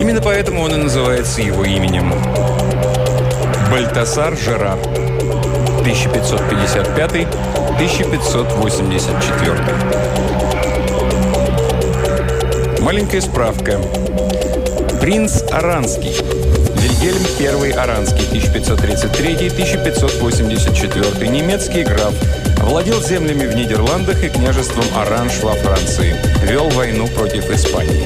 Именно поэтому он и называется его именем. Бальтасар Жерар, 1555-1584. Маленькая справка. Принц Оранский. Вильгельм I Оранский, 1533-1584. Немецкий граф. Владел землями в Нидерландах и княжеством Оранж во Франции. Вел войну против Испании.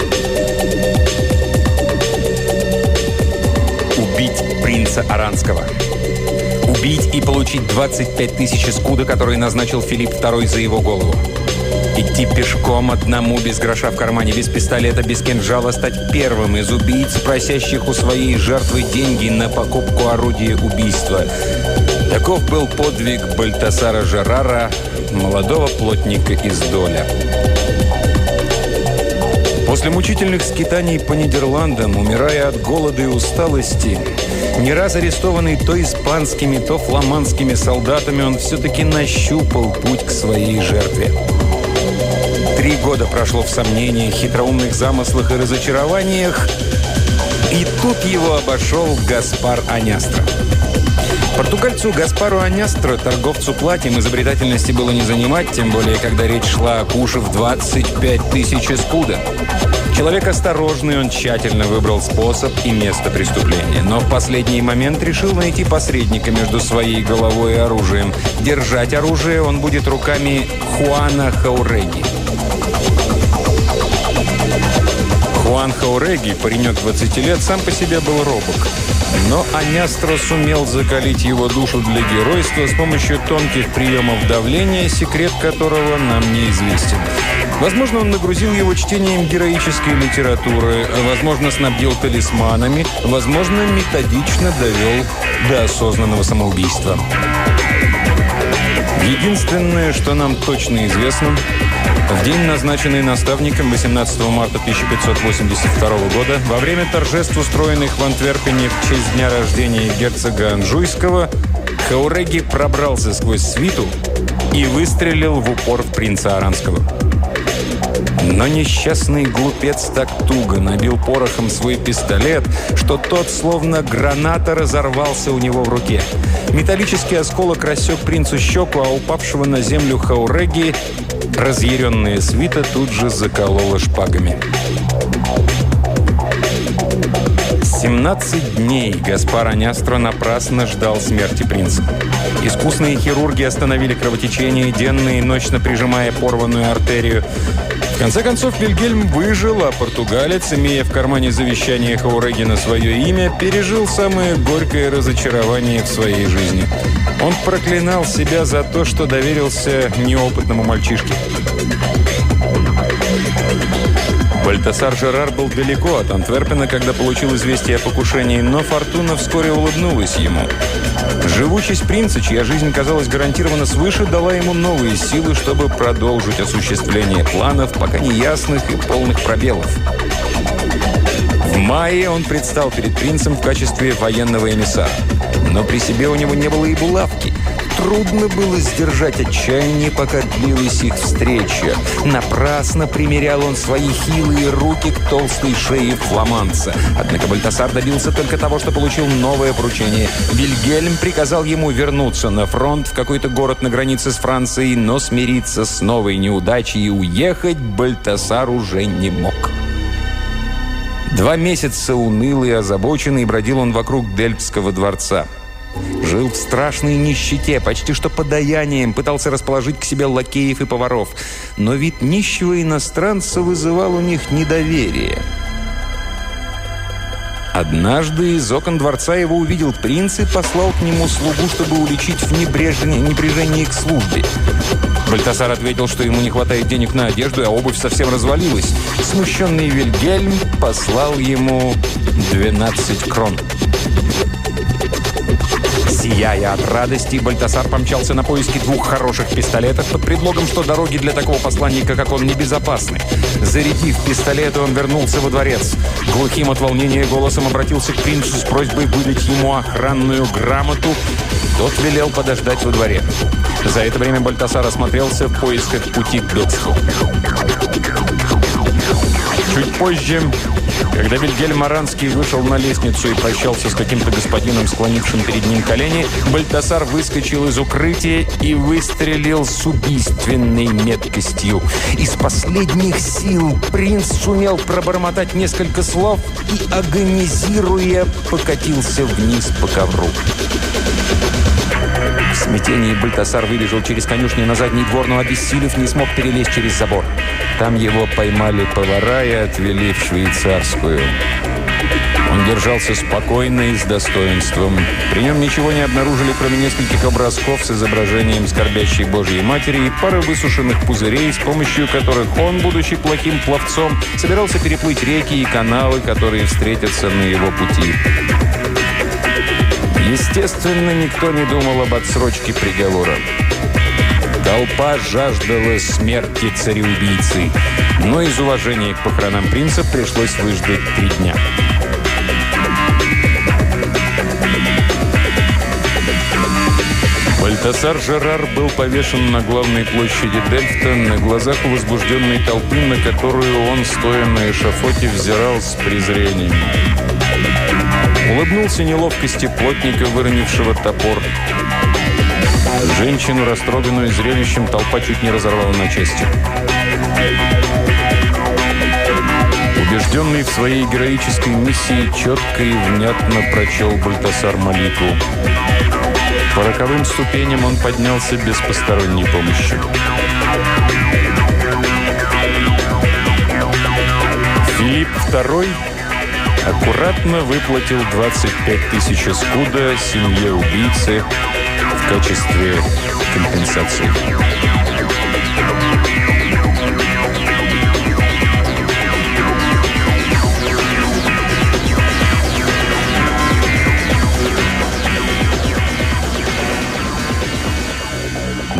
Убить принца Оранского. Убить и получить 25 тысяч искуда, которые назначил Филипп II за его голову. Идти пешком одному, без гроша в кармане, без пистолета, без кинжала, стать первым из убийц, просящих у своей жертвы деньги на покупку орудия убийства. Таков был подвиг Бальтасара Жерара, молодого плотника из Доля. После мучительных скитаний по Нидерландам, умирая от голода и усталости, не раз арестованный то испанскими, то фламандскими солдатами, он все-таки нащупал путь к своей жертве. 3 года прошло в сомнениях, хитроумных замыслах и разочарованиях, и тут его обошел Гаспар Аньястро. Португальцу Гаспару Аньястро, торговцу платьем, изобретательности было не занимать, тем более, когда речь шла о куше в 25 тысяч искуда. Человек осторожный, он тщательно выбрал способ и место преступления, но в последний момент решил найти посредника между своей головой и оружием. Держать оружие он будет руками Хуана Хауреги. Хуан Хауреги, паренек 20 лет, сам по себе был робок. Но Аньястро сумел закалить его душу для геройства с помощью тонких приемов давления, секрет которого нам неизвестен. Возможно, он нагрузил его чтением героической литературы, возможно, снабдил талисманами, возможно, методично довел до осознанного самоубийства. Единственное, что нам точно известно, в день, назначенный наставником 18 марта 1582 года, во время торжеств, устроенных в Антверпене в честь дня рождения герцога Анжуйского, Хауреги пробрался сквозь свиту и выстрелил в упор в принца Оранского. Но несчастный глупец так туго набил порохом свой пистолет, что тот, словно граната, разорвался у него в руке. Металлический осколок рассек принцу щеку, а упавшего на землю Хауреги разъяренная свита тут же заколола шпагами. 17 дней Гаспар Аньястро напрасно ждал смерти принца. Искусные хирурги остановили кровотечение, денно и ночно прижимая порванную артерию. В конце концов, Вильгельм выжил, а португалец, имея в кармане завещание Хауреги на свое имя, пережил самое горькое разочарование в своей жизни. Он проклинал себя за то, что доверился неопытному мальчишке. Бальтасар Жерар был далеко от Антверпена, когда получил известие о покушении, но фортуна вскоре улыбнулась ему. Живучесть принца, чья жизнь казалась гарантирована свыше, дала ему новые силы, чтобы продолжить осуществление планов, пока неясных и полных пробелов. В мае он предстал перед принцем в качестве военного эмиссара. Но при себе у него не было и булавки. Трудно было сдержать отчаяние, пока длилась их встреча. Напрасно примерял он свои хилые руки к толстой шее фламандца. Однако Бальтасар добился только того, что получил новое поручение. Вильгельм приказал ему вернуться на фронт в какой-то город на границе с Францией, но смириться с новой неудачей и уехать Бальтасар уже не мог. 2 месяца унылый и озабоченный бродил он вокруг Дельфтского дворца. Жил в страшной нищете, почти что подаянием, пытался расположить к себе лакеев и поваров. Но вид нищего иностранца вызывал у них недоверие. Однажды из окон дворца его увидел принц и послал к нему слугу, чтобы уличить в небрежении к службе. Бальтасар ответил, что ему не хватает денег на одежду, а обувь совсем развалилась. Смущенный Вильгельм послал ему 12 крон. Сияя от радости, Бальтасар помчался на поиски 2 хороших пистолетов под предлогом, что дороги для такого посланника, как он, небезопасны. Зарядив пистолеты, он вернулся во дворец. Глухим от волнения голосом обратился к принцу с просьбой выдать ему охранную грамоту. Тот велел подождать во дворе. За это время Бальтасар осмотрелся в поисках пути к бегству. Чуть позже Когда Вильгельм Аранский вышел на лестницу и прощался с каким-то господином, склонившим перед ним колени, Бальтасар выскочил из укрытия и выстрелил с убийственной меткостью. Из последних сил принц сумел пробормотать несколько слов и, агонизируя, покатился вниз по ковру. В смятении Бальтасар выбежал через конюшню на задний двор, но, обессилев, не смог перелезть через забор. Там его поймали повара и отвели в швейцарскую. Он держался спокойно и с достоинством. При нем ничего не обнаружили, кроме нескольких образков с изображением скорбящей Божьей Матери и пары высушенных пузырей, с помощью которых он, будучи плохим пловцом, собирался переплыть реки и каналы, которые встретятся на его пути. Естественно, никто не думал об отсрочке приговора. Толпа жаждала смерти цареубийцы, но из уважения к похоронам принца пришлось выждать 3 дня. Бальтасар Жерар был повешен на главной площади Дельфта на глазах у возбужденной толпы, на которую он, стоя на эшафоте, взирал с презрением. Улыбнулся неловкости плотника, выронившего топор. Женщину, растроганную зрелищем, толпа чуть не разорвала на части. Убежденный в своей героической миссии, четко и внятно прочел Бальтасар молитву. По роковым ступеням он поднялся без посторонней помощи. Филипп II аккуратно выплатил 25 тысяч эскуда семье убийцы в качестве компенсации.